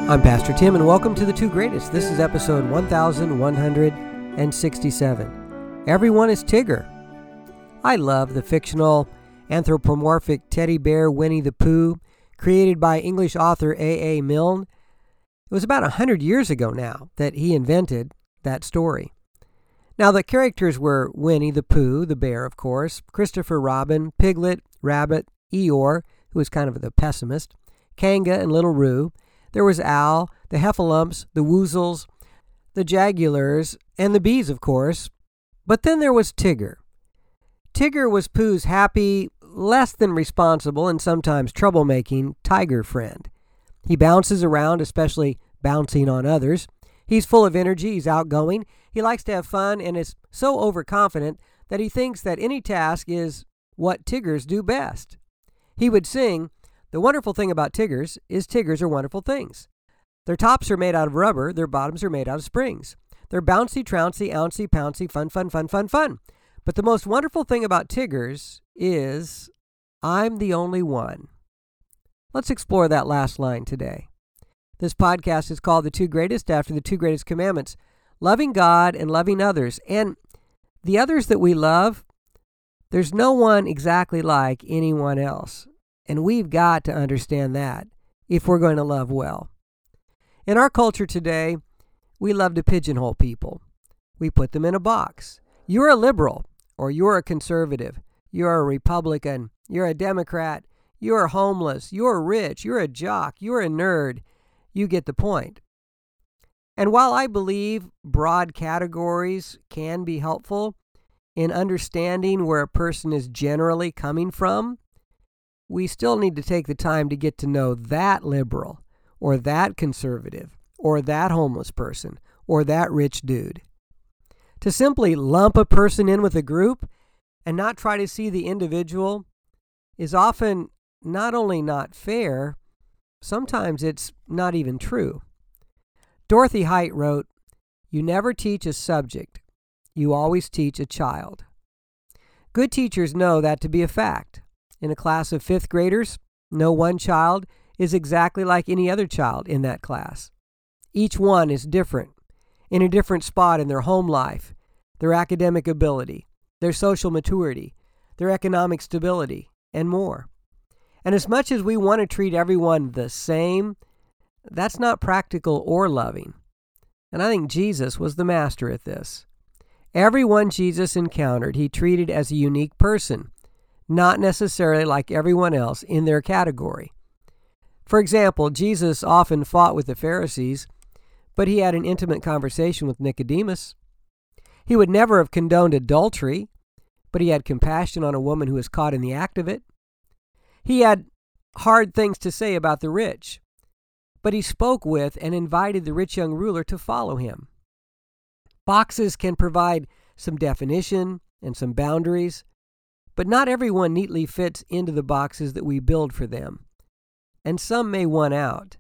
I'm Pastor Tim, and welcome to The Two Greatest. This is episode 1167. Everyone is Tigger. I love the fictional anthropomorphic teddy bear Winnie the Pooh, created by English author A.A. Milne. It was about 100 years ago now that he invented that story. Now, the characters were Winnie the Pooh, the bear, of course, Christopher Robin, Piglet, Rabbit, Eeyore, who was kind of the pessimist, Kanga and Little Roo. There was Al, the Heffalumps, the Woozles, the Jaguars, and the bees, of course. But then there was Tigger. Tigger was Pooh's happy, less than responsible, and sometimes troublemaking tiger friend. He bounces around, especially bouncing on others. He's full of energy, he's outgoing, he likes to have fun, and is so overconfident that he thinks that any task is what Tiggers do best. He would sing, "The wonderful thing about Tiggers is Tiggers are wonderful things. Their tops are made out of rubber, their bottoms are made out of springs. They're bouncy, trouncy, ouncy, pouncy, fun, fun, fun, fun, fun. But the most wonderful thing about Tiggers is I'm the only one." Let's explore that last line today. This podcast is called The Two Greatest after the two greatest commandments, loving God and loving others. And the others that we love, there's no one exactly like anyone else. And we've got to understand that if we're going to love well. In our culture today, we love to pigeonhole people. We put them in a box. You're a liberal, or you're a conservative. You're a Republican. You're a Democrat. You're homeless. You're rich. You're a jock. You're a nerd. You get the point. And while I believe broad categories can be helpful in understanding where a person is generally coming from, we still need to take the time to get to know that liberal, or that conservative, or that homeless person, or that rich dude. To simply lump a person in with a group and not try to see the individual is often not only not fair, sometimes it's not even true. Dorothy Height wrote, "You never teach a subject, you always teach a child." Good teachers know that to be a fact. In a class of fifth graders, no one child is exactly like any other child in that class. Each one is different, in a different spot in their home life, their academic ability, their social maturity, their economic stability, and more. And as much as we want to treat everyone the same, that's not practical or loving. And I think Jesus was the master at this. Everyone Jesus encountered, he treated as a unique person, not necessarily like everyone else in their category. For example, Jesus often fought with the Pharisees, but he had an intimate conversation with Nicodemus. He would never have condoned adultery, but he had compassion on a woman who was caught in the act of it. He had hard things to say about the rich, but he spoke with and invited the rich young ruler to follow him. Boxes can provide some definition and some boundaries, but not everyone neatly fits into the boxes that we build for them, and some may want out.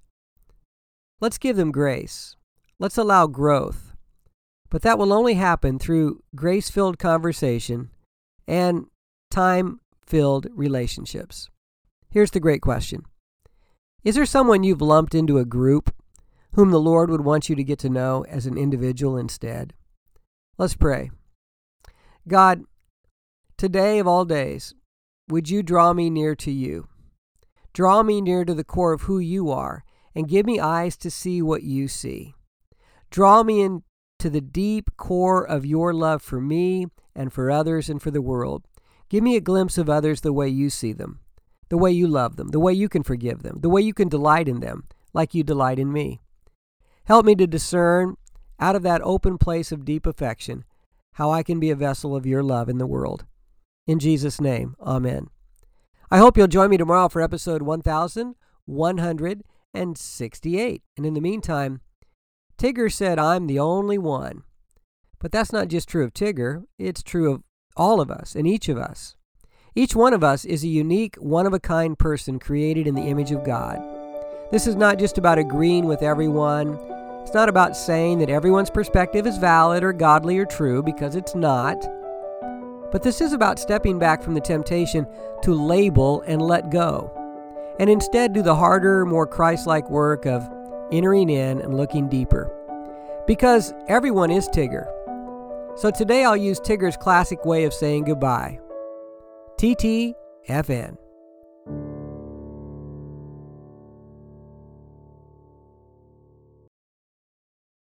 Let's give them grace. Let's allow growth, but that will only happen through grace-filled conversation and time-filled relationships. Here's the great question. Is there someone you've lumped into a group whom the Lord would want you to get to know as an individual instead? Let's pray. God, today of all days, would you draw me near to you? Draw me near to the core of who you are and give me eyes to see what you see. Draw me into the deep core of your love for me and for others and for the world. Give me a glimpse of others the way you see them, the way you love them, the way you can forgive them, the way you can delight in them like you delight in me. Help me to discern out of that open place of deep affection how I can be a vessel of your love in the world. In Jesus' name, amen. I hope you'll join me tomorrow for episode 1168. And in the meantime, Tigger said, "I'm the only one." But that's not just true of Tigger. It's true of all of us and each of us. Each one of us is a unique, one-of-a-kind person created in the image of God. This is not just about agreeing with everyone. It's not about saying that everyone's perspective is valid or godly or true, because it's not. But this is about stepping back from the temptation to label and let go, and instead do the harder, more Christ-like work of entering in and looking deeper. Because everyone is Tigger. So today I'll use Tigger's classic way of saying goodbye. TTFN.